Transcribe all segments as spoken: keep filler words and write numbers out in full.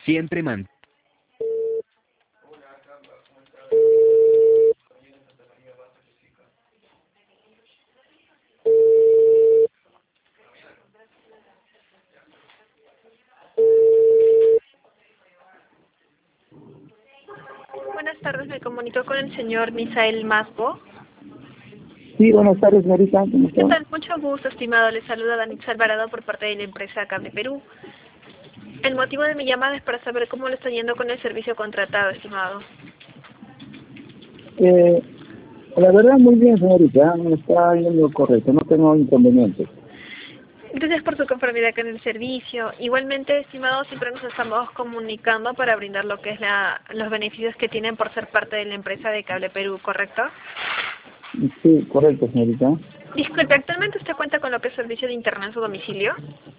Siempre man. Buenas tardes, me comunico con el señor Misael Masbo. Sí, buenas tardes, señorita. ¿Cómo ¿Qué está? tal? Mucho gusto, estimado. Le saluda Danix Alvarado por parte de la empresa Cable Perú. El motivo de mi llamada es para saber cómo le está yendo con el servicio contratado, estimado. Eh, la verdad, muy bien, señorita. Me está yendo correcto. No tengo inconvenientes. Gracias por su conformidad con el servicio. Igualmente, estimado, siempre nos estamos comunicando para brindar lo que es la, los beneficios que tienen por ser parte de la empresa de Cable Perú, ¿correcto? Sí, correcto, señorita. Disculpe, ¿actualmente usted cuenta con lo que es servicio de internet en su domicilio?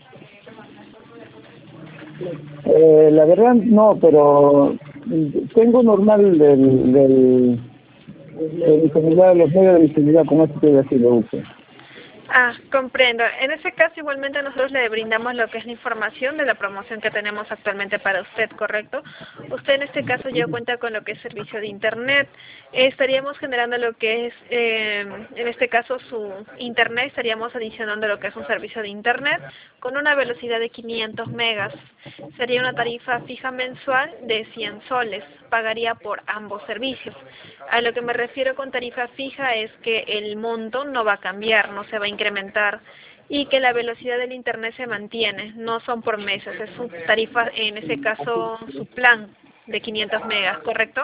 Eh, la verdad, no, pero tengo normal del, del, de disponibilidad de los medios de visibilidad, como esto que así lo uso. Ah, comprendo. En ese caso, igualmente nosotros le brindamos lo que es la información de la promoción que tenemos actualmente para usted, ¿correcto? Usted en este caso ya cuenta con lo que es servicio de Internet. Eh, estaríamos generando lo que es, eh, en este caso, su Internet. Estaríamos adicionando lo que es un servicio de Internet con una velocidad de quinientos megas. Sería una tarifa fija mensual de cien soles. Pagaría por ambos servicios. A lo que me refiero con tarifa fija es que el monto no va a cambiar, no se va a incrementar y que la velocidad del internet se mantiene, no son por meses, es su tarifa, en ese caso su plan de quinientos megas, ¿correcto?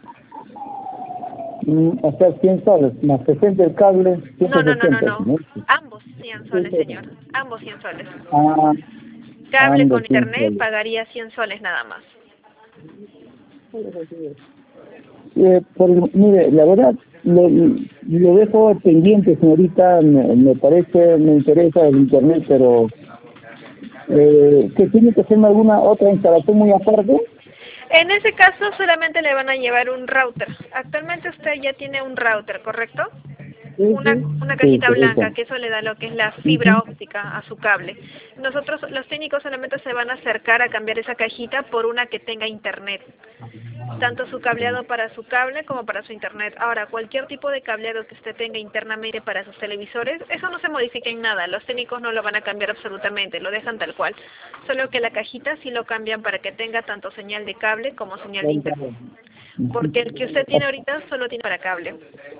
Mm, o sea, cien soles, más sesenta el cable, No, ciento no, no, no, sesenta, no, ¿no? ambos cien soles, señor, ambos cien soles. Ah, Cable ambos con cien internet soles. pagaría cien soles nada más. Eh, por, mire, la verdad, lo, lo dejo pendiente, señorita. Me, me parece, me interesa el internet, pero eh, que tiene que hacerme alguna otra instalación muy aparte. En ese caso solamente le van a llevar un router. Actualmente usted ya tiene un router, ¿correcto? Una, una Sí, cajita correcto. blanca, que eso le da lo que es la fibra Ujú. óptica a su cable. Nosotros, los técnicos, solamente se van a acercar a cambiar esa cajita por una que tenga internet. Tanto su cableado para su cable como para su internet. Ahora, cualquier tipo de cableado que usted tenga internamente para sus televisores, eso no se modifica en nada. Los técnicos no lo van a cambiar absolutamente, lo dejan tal cual. Solo que la cajita sí lo cambian para que tenga tanto señal de cable como señal de internet. Porque el que usted tiene ahorita solo tiene para cable.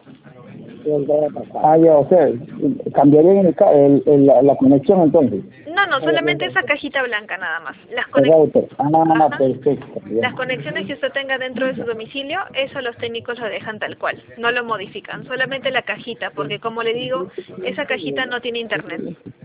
Ah, ya, o sea, cambiaré el, ca- el, el- la, la conexión entonces. No, no, solamente esa cajita blanca nada más. Las El conex- router. Ah, Ajá. perfecto. Ya. Las conexiones que usted tenga dentro de su domicilio, eso los técnicos lo dejan tal cual, no lo modifican, solamente la cajita, porque como le digo, esa cajita no tiene internet.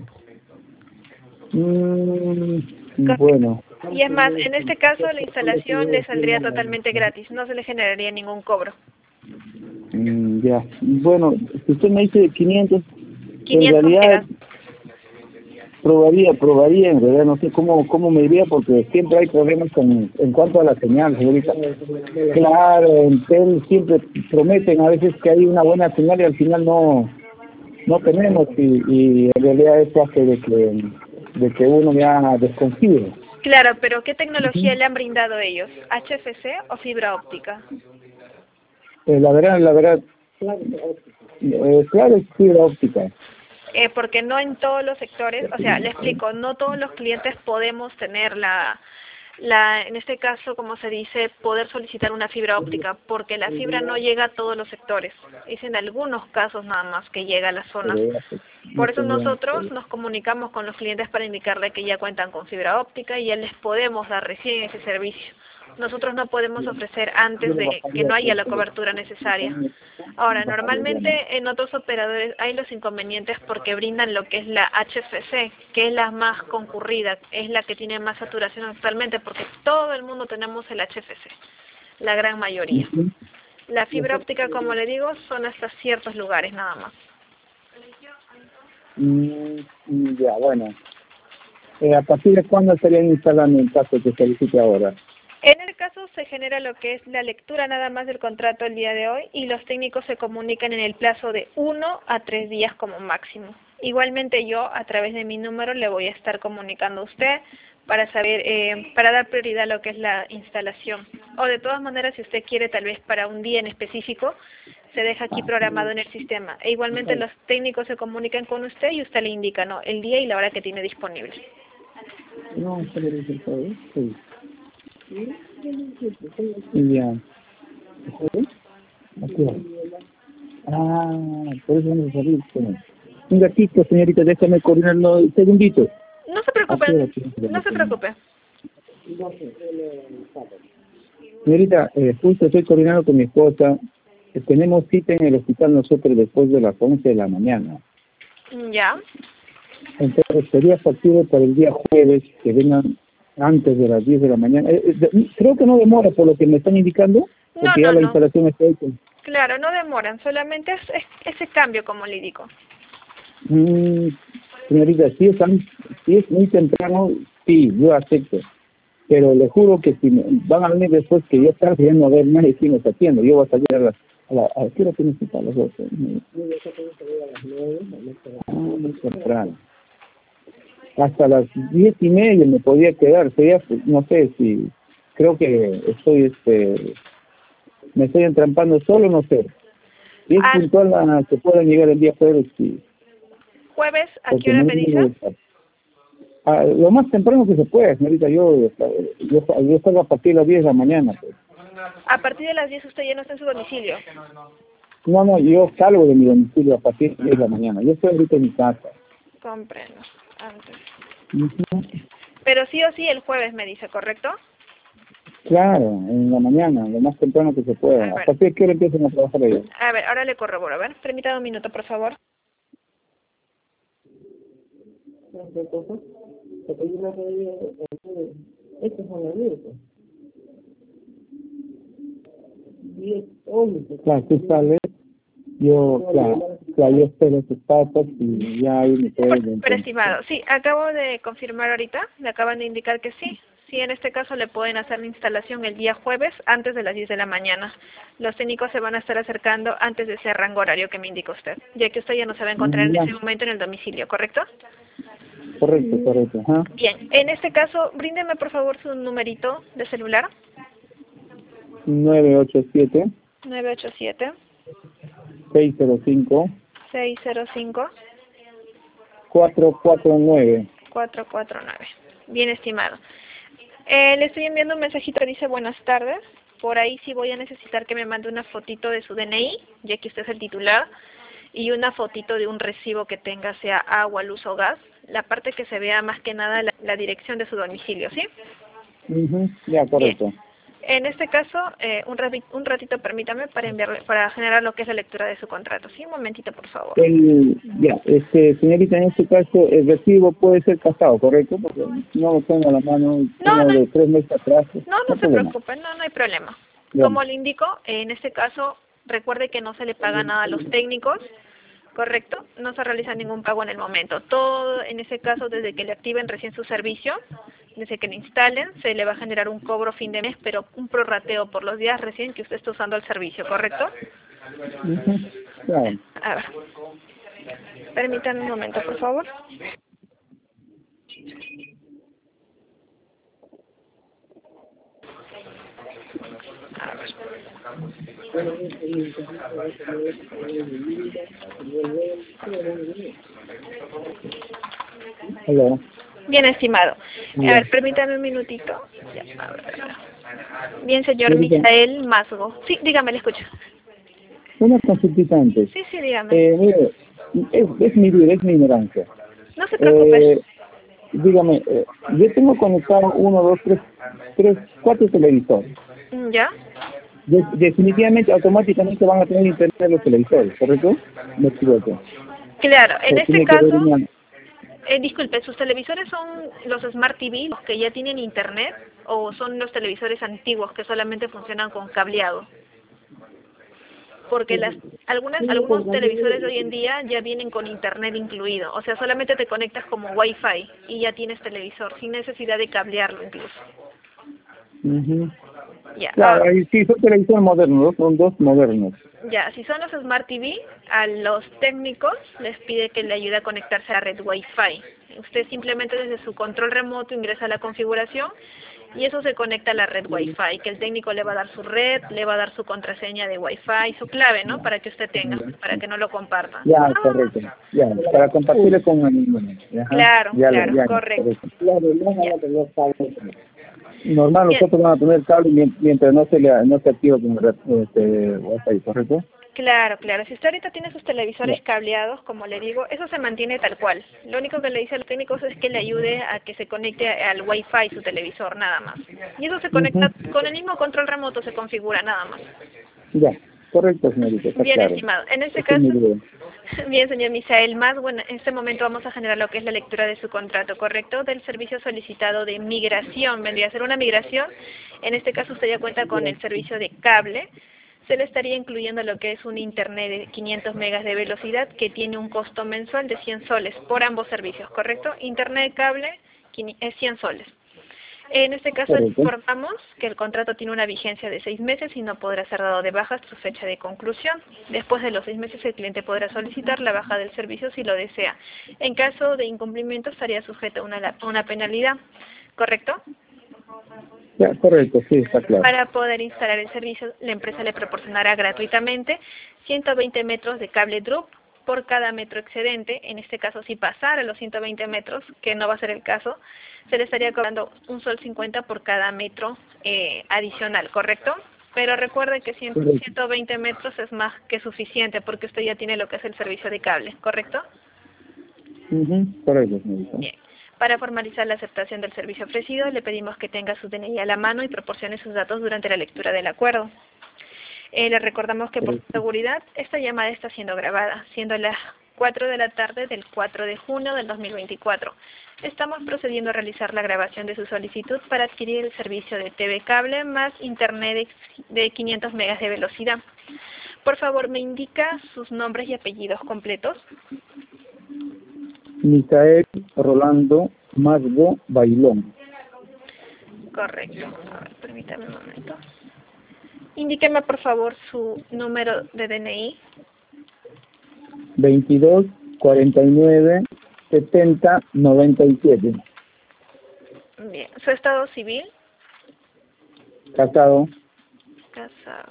Mm, Correcto. bueno. Y es más, en este caso la instalación le saldría totalmente gratis, no se le generaría ningún cobro. Mm, ya. Bueno, si usted me dice quinientos, en quinientos realidad megas. probaría, probaría, en realidad no sé cómo cómo me iría porque siempre hay problemas con, en cuanto a la señal, señorita. Claro, en Tel siempre prometen a veces que hay una buena señal y al final no no tenemos y, y en realidad eso hace de que de que uno ya desconfíe. Claro, pero ¿qué tecnología le han brindado ellos? ¿H F C o fibra óptica? Eh, la verdad, la verdad, eh, claro, es fibra óptica. Eh, porque no en todos los sectores, o sea, le explico, no todos los clientes podemos tener la, la, en este caso, como se dice, poder solicitar una fibra óptica, porque la fibra no llega a todos los sectores, es en algunos casos nada más que llega a las zonas. Por eso nosotros nos comunicamos con los clientes para indicarle que ya cuentan con fibra óptica y ya les podemos dar recién ese servicio. Nosotros no podemos ofrecer antes de que no haya la cobertura necesaria. Ahora, normalmente en otros operadores hay los inconvenientes porque brindan lo que es la H F C, que es la más concurrida, es la que tiene más saturación actualmente porque todo el mundo tenemos el H F C, la gran mayoría. La fibra óptica, como le digo, son hasta ciertos lugares nada más. Mm, mm, ya, bueno. Eh, ¿A partir de cuándo estarían instalando en caso que solicite ahora? En el caso se genera lo que es la lectura nada más del contrato el día de hoy y los técnicos se comunican en el plazo de uno a tres días como máximo. Igualmente yo a través de mi número le voy a estar comunicando a usted para saber, eh, para dar prioridad a lo que es la instalación. O de todas maneras, si usted quiere tal vez para un día en específico, se deja aquí programado en el sistema. E igualmente los técnicos se comunican con usted y usted le indica, ¿no?, el día y la hora que tiene disponible. No, se le dice todo, sí. Ya. Aquí va. Ah, por eso no salir. Un gatito, señorita, déjame coordinarlo un segundito. No se preocupe, no se preocupe. Señorita, eh, justo estoy coordinando con mi esposa. Eh, tenemos cita en el hospital nosotros después de las once de la mañana. Ya. Entonces sería factible para el día jueves que vengan antes de las diez de la mañana. Eh, eh, creo que no demora por lo que me están indicando, porque No, ya no, la no. instalación está hecha. Claro, no demoran, solamente es, es ese cambio, como le digo. Mm, señorita, si es, tan- si es muy temprano, sí, yo acepto. Pero le juro que si me, van a venir después que yo estar viendo a ver más y si me está haciendo, yo voy a salir a las... A la, a, ¿qué hora tiene cita? A las doce. Ah, muy temprano. Hasta las diez y media me podía quedar, sería, no sé si, creo que estoy, este, me estoy entrampando solo, no sé. Si es Ah, puntual a que puedan llegar el día jueves, sí. ¿jueves a qué Porque hora no me dice? Ah, lo más temprano que se pueda, señorita, yo, yo, yo salgo a partir de las diez de la mañana. Pues. A partir de las diez usted ya no está en su domicilio. No, no, yo salgo de mi domicilio a partir de las diez de la mañana. Yo estoy ahorita en mi casa. Comprendo, antes. Uh-huh. Pero sí o sí el jueves me dice, ¿correcto? Claro, en la mañana, lo más temprano que se pueda. ¿A partir de qué hora empiezan a trabajar ellos? A ver, ahora le corroboro. A ver, permítame un minuto, por favor. Claro, tú sales, yo, claro, claro, yo espero tus patas y ya ahí me pueden... Pero estimado, sí, acabo de confirmar ahorita, me acaban de indicar que sí. Sí, en este caso le pueden hacer la instalación el día jueves antes de las diez de la mañana. Los técnicos se van a estar acercando antes de ese rango horario que me indica usted, ya que usted ya no se va a encontrar en ese momento en el domicilio, ¿correcto? Correcto, correcto. Ajá. Bien, en este caso, bríndeme por favor su numerito de celular. nueve ocho siete, nueve ocho siete, seis cero cinco, seis cero cinco, cuatro cuatro nueve. cuatro cuatro nueve. Bien, estimado. Eh, le estoy enviando un mensajito que dice buenas tardes. Por ahí sí voy a necesitar que me mande una fotito de su D N I, ya que usted es el titular, y una fotito de un recibo que tenga, sea agua, luz o gas. La parte que se vea más que nada la, la dirección de su domicilio, ¿sí? Uh-huh. Ya, correcto. Bien. En este caso, eh, un, ratito, un ratito permítame para enviarle, para generar lo que es la lectura de su contrato. Sí, un momentito, por favor. El, ya, este, señorita, en este caso, el recibo puede ser casado, ¿correcto? Porque no lo tengo a la mano, No, tengo no, de tres meses atrás. no, no, No se problema. preocupe, no, no hay problema. Bien. Como le indico, en este caso, recuerde que no se le paga nada a los técnicos, ¿correcto? No se realiza ningún pago en el momento. Todo, en ese caso, desde que le activen recién su servicio, desde que le instalen, se le va a generar un cobro fin de mes, pero un prorrateo por los días recién que usted está usando el servicio, ¿correcto? Uh-huh. Claro. A ver, permítame un momento, por favor. A ver. Hola. Bien, estimado. Bien. A ver, permítame un minutito. Ya, a ver. Bien, señor Señorita. Misael Masgo. Sí, dígame, le escucho. Una consultita antes. Sí, sí, dígame. Eh, mire, es, es mi vida, es mi ignorancia. No se preocupe. Eh, dígame, eh, yo tengo conectado uno, dos, tres, tres, cuatro televisores. ¿Ya? De- definitivamente, automáticamente van a tener internet los televisores, ¿correcto? Me equivoco. Claro, en O este tiene que haber caso, una... eh, disculpe, ¿sus televisores son los Smart T V, los que ya tienen internet, o son los televisores antiguos que solamente funcionan con cableado? Porque las algunas algunos televisores de hoy en día ya vienen con internet incluido, o sea, solamente te conectas como Wi-Fi y ya tienes televisor, sin necesidad de cablearlo incluso. Uh-huh. Ya, Claro, ah, ahí sí, son televisores modernos, son dos modernos. Ya, si son los Smart T V, a los técnicos les pide que le ayude a conectarse a la red Wi-Fi. Usted simplemente desde su control remoto ingresa a la configuración y eso se conecta a la red Wi-Fi, que el técnico le va a dar su red, le va a dar su contraseña de Wi-Fi, su clave, ¿no? Para que usted tenga, para que no lo comparta. Ya, correcto. Ya, para compartirle con el... Ajá. Claro, Ya, claro, ya, correcto. Ya. Normal, Bien. nosotros vamos a tener cable mien- mientras no se le no se activa con el este, Wi-Fi, ¿correcto? Claro, claro. Si usted ahorita tiene sus televisores Ya. cableados, como le digo, eso se mantiene tal cual. Lo único que le dice a los técnicos es que le ayude a que se conecte al Wi-Fi su televisor, nada más. Y eso se conecta Ujú. con el mismo control remoto, se configura nada más. Ya, correcto, señorita, está Bien, claro. estimado. En este Esa es mi caso, duda. bien, señor Misael, más bueno, en este momento vamos a generar lo que es la lectura de su contrato, ¿correcto? Del servicio solicitado de migración. Vendría a ser una migración. En este caso usted ya cuenta con el servicio de cable. Se le estaría incluyendo lo que es un internet de quinientos megas de velocidad que tiene un costo mensual de cien soles por ambos servicios, ¿correcto? Internet cable es cien soles. En este caso Correcto. informamos que el contrato tiene una vigencia de seis meses y no podrá ser dado de baja hasta su fecha de conclusión. Después de los seis meses el cliente podrá solicitar la baja del servicio si lo desea. En caso de incumplimiento estaría sujeto a una, a una penalidad, ¿correcto? Ya, correcto, sí, está claro. Para poder instalar el servicio, la empresa le proporcionará gratuitamente ciento veinte metros de cable drup por cada metro excedente. En este caso, si pasara los ciento veinte metros, que no va a ser el caso, se le estaría cobrando un sol cincuenta por cada metro eh, adicional, ¿correcto? Pero recuerde que ciento veinte metros es más que suficiente porque usted ya tiene lo que es el servicio de cable, ¿correcto? Uh-huh. Correcto, señorita. Bien. Para formalizar la aceptación del servicio ofrecido, le pedimos que tenga su D N I a la mano y proporcione sus datos durante la lectura del acuerdo. Eh, le recordamos que por seguridad esta llamada está siendo grabada, siendo las cuatro de la tarde del cuatro de junio del dos mil veinticuatro. Estamos procediendo a realizar la grabación de su solicitud para adquirir el servicio de T V cable más internet de, de quinientos megas de velocidad. Por favor, ¿me indica sus nombres y apellidos completos? Misael Rolando Masgo Bailón. Correcto. A ver, permítame un momento. Indíqueme, por favor, su número de D N I. veintidós cuarenta y nueve setenta noventa y siete. Bien. ¿Su estado civil? Casado. Casado.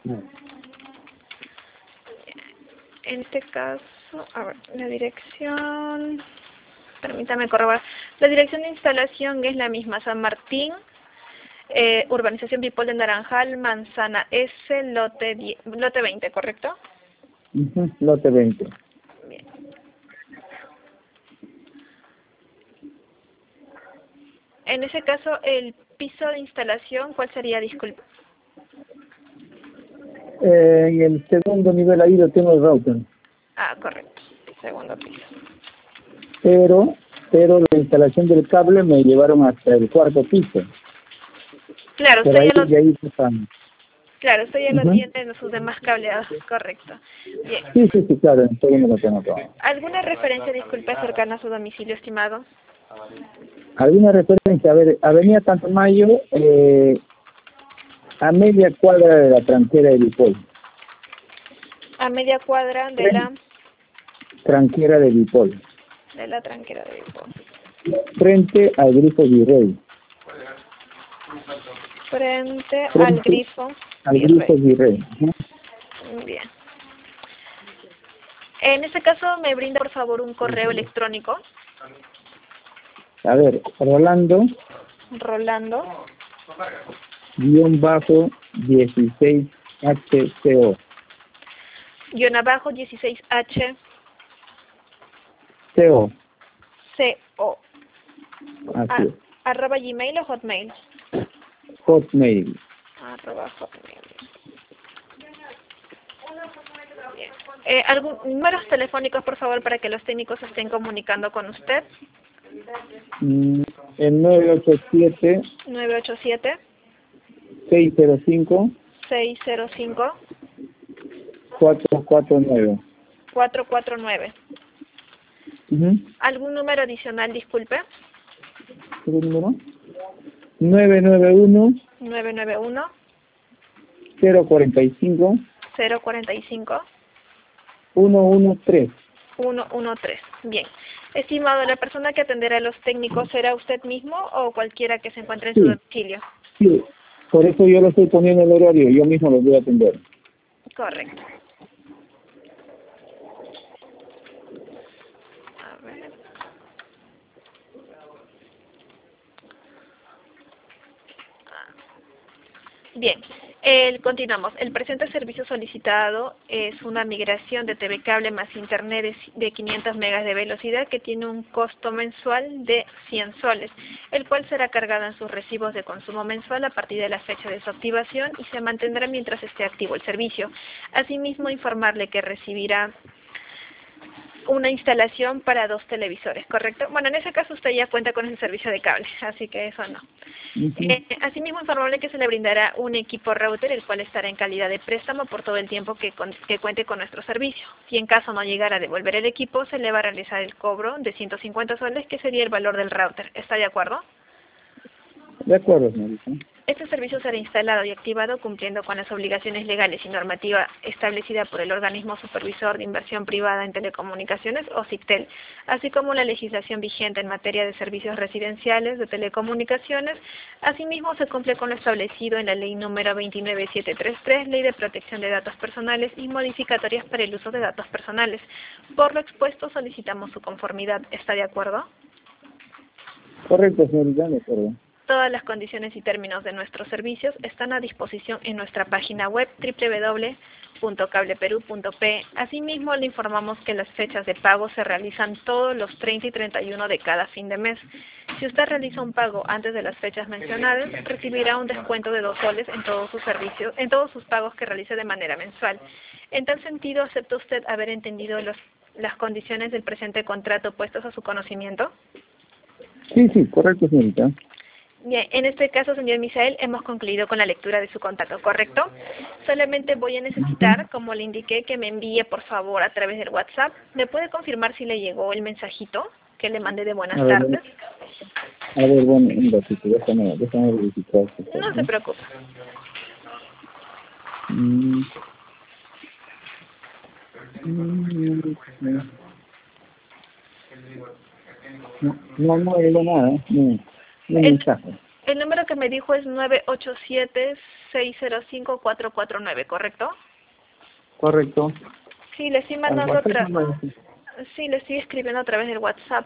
En este caso, a ver, la dirección, permítame corroborar. La dirección de instalación es la misma, San Martín, eh, Urbanización Bipol de Naranjal, Manzana S, lote, diez, lote veinte, ¿correcto? Uh-huh. Lote veinte. Bien. En ese caso, el piso de instalación, ¿cuál sería? Disculpe. Eh, en el segundo nivel ahí lo tengo el router. Ah, correcto. Segundo piso. Pero, pero la instalación del cable me llevaron hasta el cuarto piso. Claro, Por usted ahí, ya lo, de ahí están. claro, usted ya lo Uh-huh. tiene en sus demás cableados, correcto. Bien. Sí, sí, sí, claro, en segundo lo tengo todo. ¿Alguna referencia, disculpe, cercana a su domicilio, estimado? ¿Alguna referencia? A ver, Avenida Tantamayo, eh, a media cuadra de la tranquera de Bipol. A media cuadra de la Tranquera de Bipol. de la tranquera de Bipol. Frente al grifo Virrey. Frente, Frente al grifo al grifo Virrey. Uh-huh. Bien. En este caso, me brinda, por favor, un correo electrónico. A ver, Rolando, Rolando, guión bajo, dieciséis H C O. guión abajo, dieciséis H C O. C O. Así es. Arroba Gmail o Hotmail. Hotmail. Arroba Hotmail. Bien. Eh, ¿algún números telefónicos, por favor, para que los técnicos se estén comunicando con usted? Mm, el nueve ocho siete, nueve ocho siete, seis cero cinco, seis cero cinco, cuatro cuatro nueve. cuatro cuatro nueve. Uh-huh. ¿Algún número adicional, disculpe? ¿Qué número? nueve nueve uno, nueve nueve uno, cero cuatro cinco, cero cuarenta y cinco uno uno tres. uno uno tres. Bien. Estimado, ¿la persona que atenderá a los técnicos será usted mismo o cualquiera que se encuentre en su Sí, domicilio? sí. Por eso yo lo estoy poniendo en el horario. Yo mismo los voy a atender. Correcto. A ver. Bien, el, continuamos. El presente servicio solicitado es una migración de T V cable más internet de, de quinientos megas de velocidad que tiene un costo mensual de cien soles, el cual será cargado en sus recibos de consumo mensual a partir de la fecha de su activación y se mantendrá mientras esté activo el servicio. Asimismo, informarle que recibirá una instalación para dos televisores, ¿correcto? Bueno, en ese caso usted ya cuenta con ese servicio de cable, así que eso no. Uh-huh. Eh, asimismo, informarle que se le brindará un equipo router, el cual estará en calidad de préstamo por todo el tiempo que, con, que cuente con nuestro servicio. Si en caso no llegara a devolver el equipo, se le va a realizar el cobro de ciento cincuenta soles, que sería el valor del router. ¿Está de acuerdo? De acuerdo, señorita. Este servicio será instalado y activado cumpliendo con las obligaciones legales y normativa establecida por el Organismo Supervisor de Inversión Privada en Telecomunicaciones, o SICTEL, así como la legislación vigente en materia de servicios residenciales de telecomunicaciones. Asimismo, se cumple con lo establecido en la Ley número veintinueve mil setecientos treinta y tres, Ley de Protección de Datos Personales y modificatorias para el uso de datos personales. Por lo expuesto, solicitamos su conformidad. ¿Está de acuerdo? Correcto, señorita, de acuerdo. Todas las condiciones y términos de nuestros servicios están a disposición en nuestra página web doble u doble u doble u punto cableperú punto pe. Asimismo, le informamos que las fechas de pago se realizan todos los treinta y treinta y uno de cada fin de mes. Si usted realiza un pago antes de las fechas mencionadas, recibirá un descuento de dos soles en todos sus servicios, en todos sus pagos que realice de manera mensual. En tal sentido, ¿acepta usted haber entendido los, las condiciones del presente contrato puestas a su conocimiento? Sí, sí, correcto, señorita. Bien, en este caso, señor Misael, hemos concluido con la lectura de su contacto, ¿correcto? Solamente voy a necesitar, como le indiqué, que me envíe, por favor, a través del WhatsApp. ¿Me puede confirmar si le llegó el mensajito que le mandé de buenas A ver, tardes? A ver, bueno, un ratito, déjame, déjame verificar. No se preocupe. Mm. Mm, no, no, no llegó nada, ¿eh? No, no hay El, mensaje. el número que me dijo es nueve ocho siete, seis cero cinco, cuatro cuatro nueve, ¿correcto? Correcto. Sí, le estoy Al mandando WhatsApp otra... no me- Sí, le estoy escribiendo a través del WhatsApp.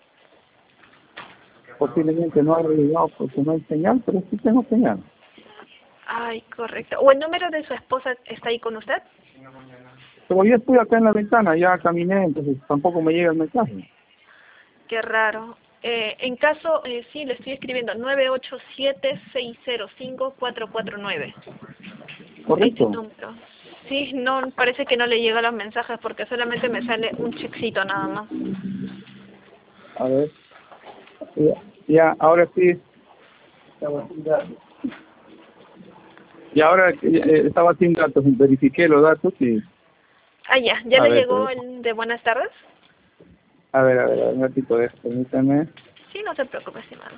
Posiblemente no ha llegado porque no hay señal, pero sí tengo señal. Ay, correcto. ¿O el número de su esposa está ahí con usted? Pero yo estoy acá en la ventana, ya caminé, entonces tampoco me llega el mensaje. Qué raro. Eh, en caso, eh, sí, le estoy escribiendo nueve ocho siete, seis cero cinco, cuatro cuatro nueve. Correcto. Este número. Sí, no, parece que no le llegan los mensajes porque solamente me sale un checkcito nada más. A ver. Ya, ya ahora sí. Estaba sin datos. Y ahora eh, estaba sin datos, verifiqué los datos y... Ah, ya, ¿ya A le ver, llegó pero- el de buenas tardes? A ver, a ver, a ver, un ratito, de permítame. Sí, no se preocupe, estimado.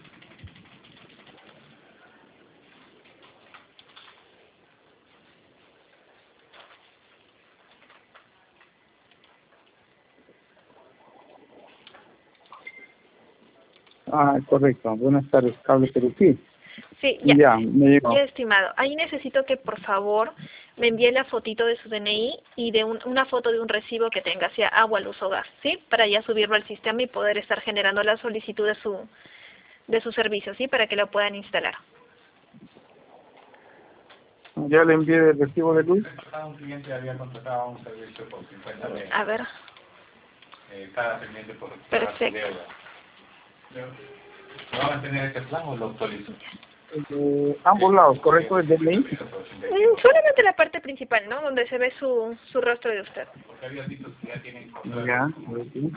Ah, correcto. Buenas tardes, Cable Perú. Sí, Sí, ya. ya, me llegó. Ya, estimado. Ahí necesito que, por favor, me envíe la fotito de su D N I y de un, una foto de un recibo que tenga, sea agua, luz o gas, ¿sí? Para ya subirlo al sistema y poder estar generando la solicitud de su, de su servicio, ¿sí? Para que lo puedan instalar. Ya le envié el recibo de luz. Un cliente había contratado un servicio por cincuenta de A ver. eh, cada cliente por Perfecto. de euro. ¿No van a tener este plan o lo actualizo? Eh, ambos lados, correcto, el D N I. Mm, solamente la parte principal, ¿no? Donde se ve su, su rostro de usted. Porque había sitios que ya tienen Ya, a ver, sí.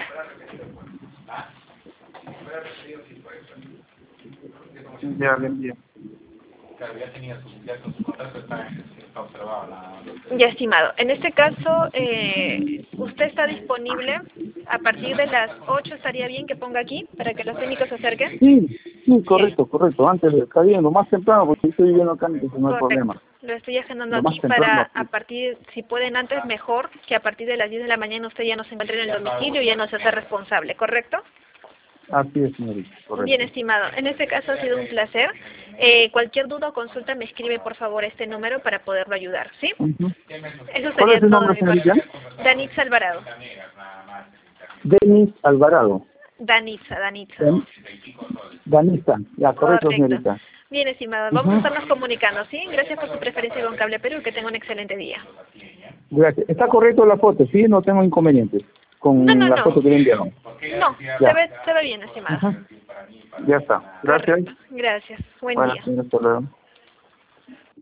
Ya le envié. Claro, ya tenía su, ya con su contrato está, está observado la... Ya, estimado. En este caso, eh, ¿usted está disponible a partir de las ocho? ¿Estaría bien que ponga aquí para que los técnicos se acerquen? Sí, Sí, correcto, correcto. Antes de estar bien, lo más temprano, porque estoy viviendo acá, entonces no hay Correcto. problema. Lo estoy agendando Lo más aquí temprano, para, sí. a partir, si pueden antes, mejor, que a partir de las diez de la mañana usted ya no se encuentre en el domicilio y ya no se hace responsable, ¿correcto? Así es, señorita, correcto. Bien, estimado. En este caso ha sido un placer. Eh, cualquier duda o consulta me escribe, por favor, este número para poderlo ayudar, ¿sí? Uh-huh. Eso ¿Cuál sería es su todo nombre, de mi parte. señorita? Danitza Alvarado. Denis Alvarado. Danitza, Danitza. Dan- Danisa, ya, correcto, Correcto. señorita. Bien, estimado. Vamos a Ujú. estarnos comunicando, ¿sí? Gracias por su preferencia con Cable Perú y que tenga un excelente día. Gracias. Está correcto la foto, sí, no tengo inconvenientes con No, no, la no. foto que le enviaron. No, Ya. se ve, se ve bien, estimado. Ajá. Ya está. Gracias. Correcto. Gracias. Buen Bueno, día. señor, hasta luego.